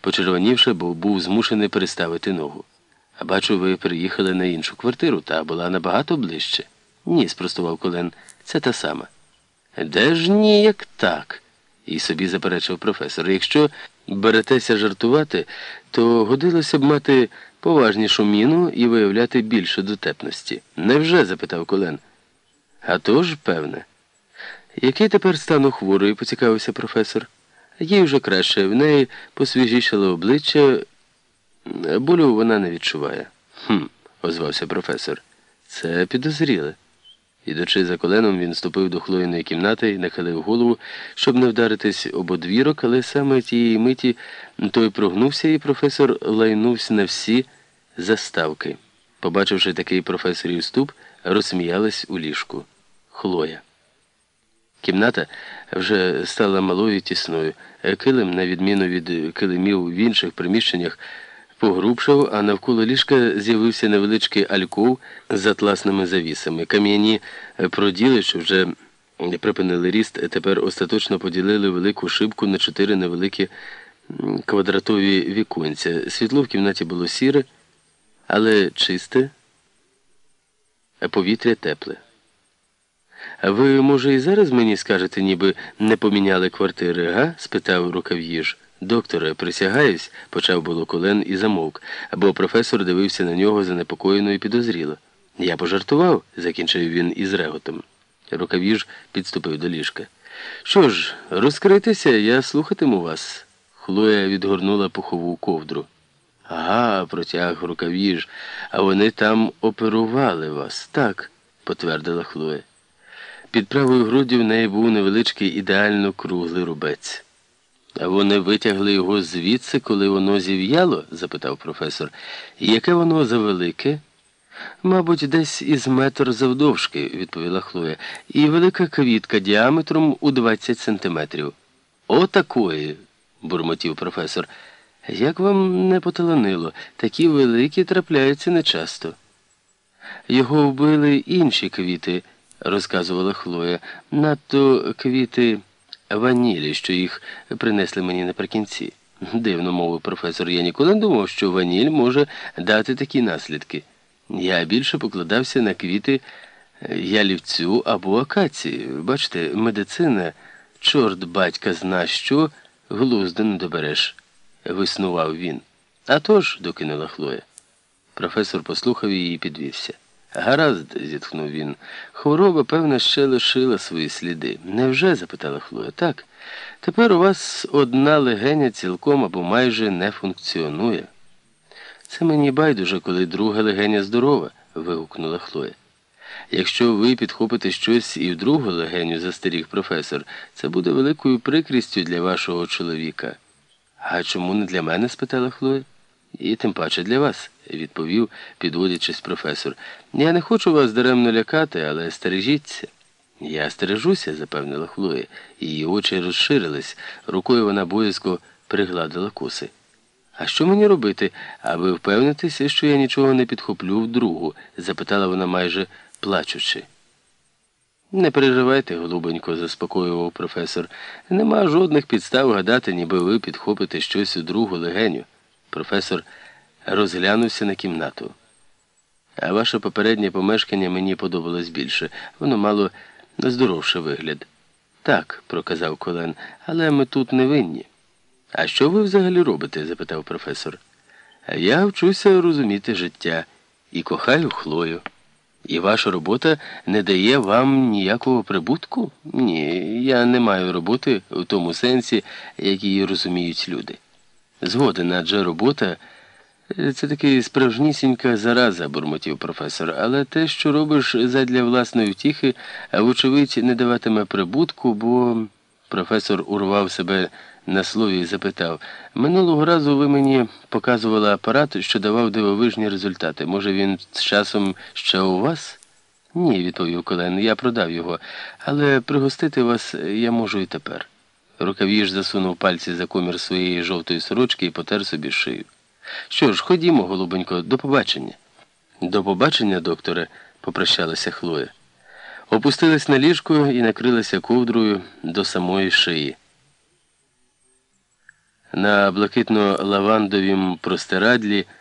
почервонівши, бо був змушений переставити ногу. А бачу, ви переїхали на іншу квартиру, та була набагато ближче. Ні, спростував Колен, це та сама. Де ж ні, як так? І собі заперечив професор. Якщо беретеся жартувати, то годилося б мати поважнішу міну і виявляти більше дотепності. Невже? Запитав Колен. А то ж, певне. Який тепер стан у хворої, поцікавився професор. Їй вже краще, в неї посвіжішало обличчя, болю вона не відчуває. Озвався професор. Це підозріле. Ідучи за Коленом, він ступив до Хлоїної кімнати і нахилив голову, щоб не вдаритись об одвірок, але саме тієї миті той прогнувся, і професор лайнувся на всі заставки. Побачивши такий професорів ступ, розсміялась у ліжку. Хлоя. Кімната вже стала малою і тісною. Килим, на відміну від килимів в інших приміщеннях, погрубшав, а навколо ліжка з'явився невеличкий альков з атласними завісами. Кам'яні проділи, що вже припинили ріст, тепер остаточно поділили велику шибку на 4 невеликі квадратові віконця. Світло в кімнаті було сіре, але чисте, а повітря тепле. «А ви, може, і зараз мені скажете, ніби не поміняли квартири, га?» – спитав Рукав'їж. «Докторе, присягаюсь», – почав було Колен і замовк, бо професор дивився на нього занепокоєно і підозріло. «Я пожартував», – закінчив він із реготом. Рукав'їж підступив до ліжка. «Що ж, розкритися, я слухатиму вас». Хлоя відгорнула пухову ковдру. «Ага», – протяг Рукав'їж, – «а вони там оперували вас». «Так», – потвердила Хлоя. Під правою груддю в неї був невеличкий ідеально круглий рубець. «А вони витягли його звідси, коли воно зів'яло?» – запитав професор. «І яке воно завелике?» «Мабуть, десь із метр завдовжки», – відповіла Хлоя. «І велика квітка діаметром у 20 сантиметрів». «Отакої!» – бурмотів професор. «Як вам не поталанило? Такі великі трапляються нечасто». «Його вбили інші квіти», – розказувала Хлоя. «Надто квіти ванілі, що їх принесли мені наприкінці». «Дивно, – мовив професор, – я ніколи не думав, що ваніль може дати такі наслідки. Я більше покладався на квіти ялівцю або акації. Бачите, медицина, чорт батька зна що, глузду не добереш», – виснував він. «А тож», – докинула Хлоя. Професор послухав її і підвівся. «Гаразд», – зітхнув він, – «хвороба, певно, ще лишила свої сліди». «Невже?» – запитала Хлоя. «Так. Тепер у вас одна легеня цілком або майже не функціонує». «Це мені байдуже, коли друга легеня здорова», – вигукнула Хлоя. «Якщо ви підхопите щось і в другу легеню», – застеріг професор, – «це буде великою прикрістю для вашого чоловіка». «А чому не для мене?» – спитала Хлоя. «І тим паче для вас», – відповів, підводячись професор. «Я не хочу вас даремно лякати, але стережіться». «Я стережуся», – запевнила Хлоя. Її очі розширились. Рукою вона боязко пригладила коси. «А що мені робити, аби впевнитися, що я нічого не підхоплю вдругу?» – запитала вона майже плачучи. «Не переживайте, голубонько», – заспокоював професор. «Нема жодних підстав гадати, ніби ви підхопите щось у другу легеню». Професор розглянувся на кімнату. «А ваше попереднє помешкання мені подобалось більше. Воно мало здоровший вигляд». «Так», – проказав Колен, – «але ми тут не винні». «А що ви взагалі робите?» – запитав професор. «Я вчуся розуміти життя і кохаю Хлою». «І ваша робота не дає вам ніякого прибутку?» «Ні, я не маю роботи в тому сенсі, як її розуміють люди». «Згоден, адже робота – це таки справжнісінька зараза», – бурмотів професор. «Але те, що робиш задля власної втіхи, вочевидь, не даватиме прибутку, бо…» Професор урвав себе на слові і запитав. «Минулого разу ви мені показували апарат, що давав дивовижні результати. Може, він з часом ще у вас?» «Ні», – відповів Колен, – «я продав його, але пригостити вас я можу і тепер». Рукав'їж засунув пальці за комір своєї жовтої сорочки і потер собі шию. «Що ж, ходімо, голубонько, до побачення». «До побачення, докторе», – попрощалася Хлоя. Опустилась на ліжко і накрилася ковдрою до самої шиї. На блакитно-лавандовім простирадлі